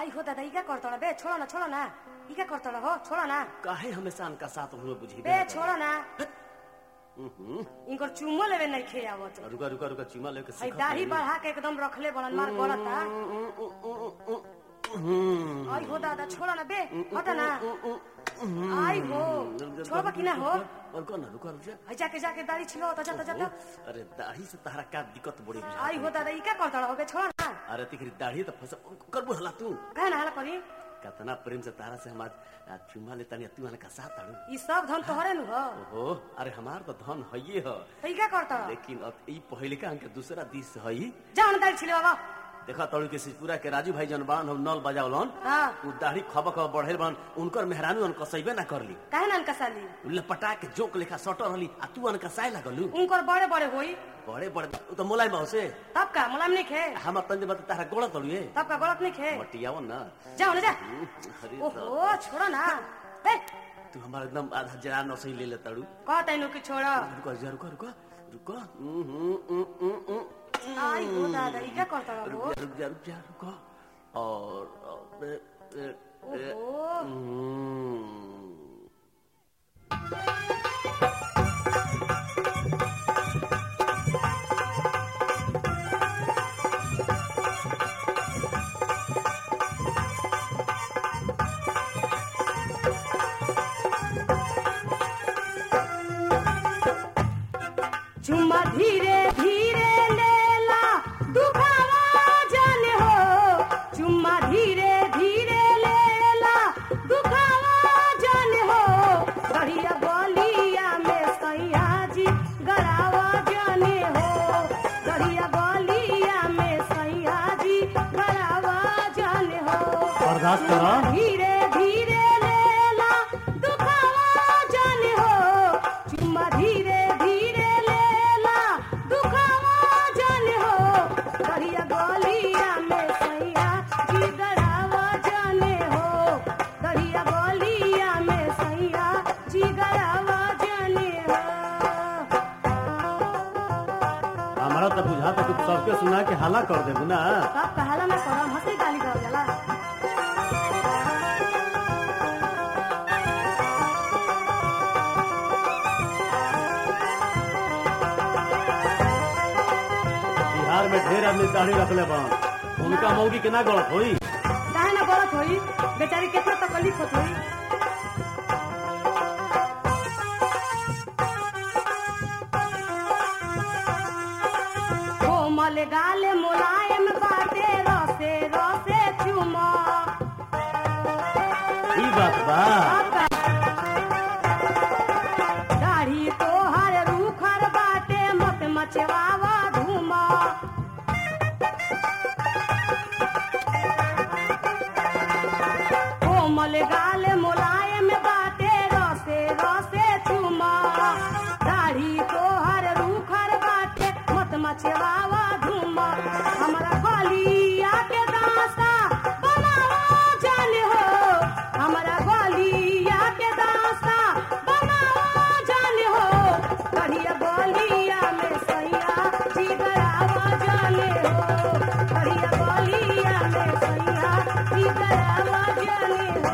आई हो दादा इका करतड़ा बे छोड़ो ना इका करतड़ा हो छोड़ो ना काहे हमेशा अनका साथ हुए बुझी बे छोड़ो ना इनकर चुम्मा लेवे नहीं खे आवत रुका रुका रुका चुम्मा लेके आई दाढ़ी बढ़ा के एकदम रखले बनन मार गलता आई हो दादा छोड़ो ना बे हटा ना आई हो छोड़बा कि ना हो रुका ना रुका रुका आई जाके दाढ़ी छिलो त जाता अरे दाढ़ी से तारा का दिक्कत बड़ी बुझा आई हो दादा इका करतड़ा हो बे छोड़ो ना अरे तिकरी दाढ़ी त फस करबो हला तू काहे ना हला करी कतना प्रेम से तारा से हम आज चुम्मा लेता नहीं तू का साथ आड़ू ई सब धन तोहरे नु हो ओहो अरे हमार तो धन हइए ह त इका करतड़ा लेकिन अब ई पहले का अंक दूसरा दिस हई जान दाढ़ी छिलो बाबा देखा तड़ू के सिपुरा के राजू भाई जन बान हम नल बजावलन हां उ दाढ़ी खबक बढ़ेल बन उनकर मेहरानू उन कसैबे ना करली काहे ना उनका साली लपटा के जोक लेखा सटर रहली आ तू उनका साय लागलू उनकर बड़े होई बड़े उ तो मोलाई बाऊ से तब का मुलायम नहीं खे हम तंजे बत तारा गोड़ा तड़ुए तब का गलत नहीं खे मटियाव ना जाओ ना जा अरे ओहो छोड़ो ना बे तू हमारा एकदम आधा जरा न सही ले ले तड़ू कहतै नु कि छोड़ो रुको रुको रुको आई हो दादा इका करतड़ा हो रुक जा रुको और चुम्मा धीरे धीरे लेला दुखावा जाने हो चुम्मा धीरे धीरे लेला दुखावा जाने हो बढ़िया गलिया में सैया जी गरावा जाने हो बढ़िया गलिया में सैया जी गरावा जाने हो बर्दाश्त करो धीरे धीरे लेला दुखावा जाने हो चुम्मा धीरे धीरे लेला दुखावा जाने हो बढ़िया गलिया में सैया जी गरावा जाने हो बढ़िया गलिया में सैया जी गरावा जाने हो हमारा तो बुझा तो कुछ सबके सुना के हाला कर देबू ना सब कहाला में करम हंसी गाली कर जाला बिहार में ढेर आदमी दाढ़ी रखले बन उनका मौगी के ना गलत होई काहे ना गलत होई बेचारी केतना तकलीफ होत होई कोमल गाल मुलायम बाटे रसे रसे चुमा ई बात बा दाढ़ी तोहर रूखर बाटे मत मचवावा धुमा कोमल गाल मुलायम बाटे रसे रसे चुमा दाढ़ी तोहर रूखर बाटे मत मचवावा धुमा हमरा गलिया के दासा बनावा जाने हो हमरा गलिया के दासा बनावा जाने हो बढ़िया गलिया में सैया जी गरावा जाने हो बढ़िया गलिया में सैया जी गरावा जाने हो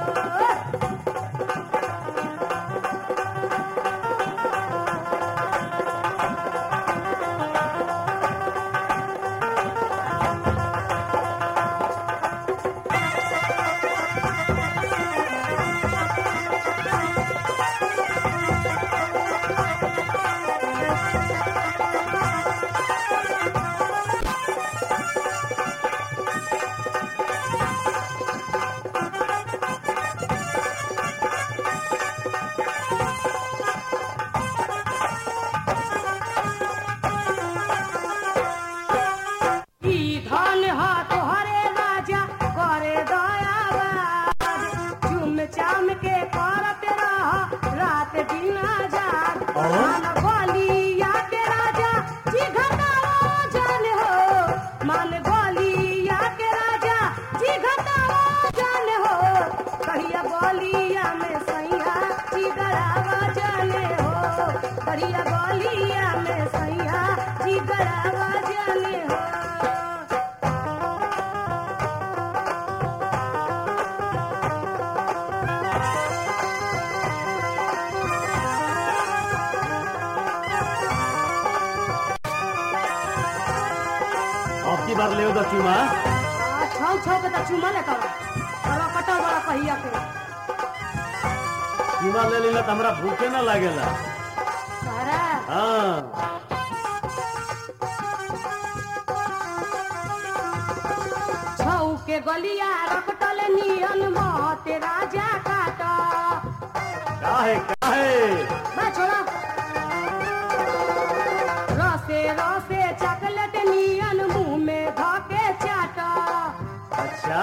ई धन हा तोहरे राजा करे दयावाद चुम चाम के करत रह रात दिन आजाद मान गलिया के राजा जी घटावा जाने हो मान गलिया के राजा जी घटावा जाने हो बढ़िया गलिया में सैया जी गरावा जाने हो बढ़िया गलिया में सैया जी गरावा जाने हो की बार ले दो चुमा छौ छौ के तो चुमा लेता बड़ा कटा बड़ा कहिया के चुमा ले लीला तो हमरा भूखे ना लागेला। अरे हाँ छौ के गलिया रपटल नियन मोते राजा काटा काहे मैं छोड़ा रसे रसे चॉकलेट नियन मुंह में धके चाटा। अच्छा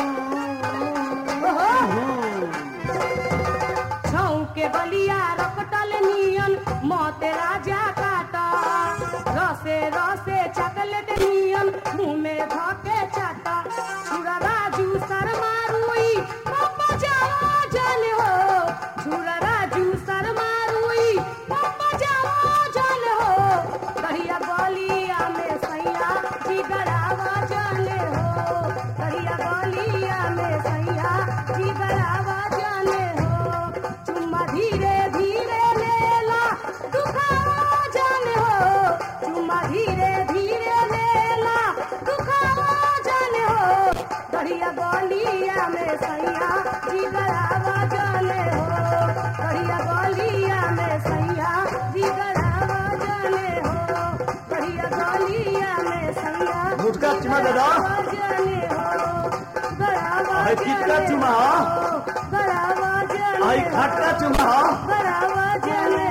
छौ के गलिया रपटल नियन मोते राजा काटा रसे रसे चॉकलेट नियन मुंह में धके चाटा। छुरा राजू शर्मा रुई पापा जाओ जान हो छुरा राजू शर्मा रुई पापा जाओ जान हो कहिया गलिया में सैया जिगरावा जाने हो कहिया गलिया में सैया जिगरावा जाने हो। चुम्मा धीरे धीरे लेला दुखावा जाने हो चुम्मा धीरे धीरे लेला दुखावा जाने हो कहिया गलिया में सैया जिगरावा जाने हो कहिया गलिया में सैया जिगरावा जाने हो कहिया गलिया में सैया मुटका चुमा दे दो जाने हो गरावा आई कितना चुमा गरावा जाने आई खटका चुमा गरावा जाने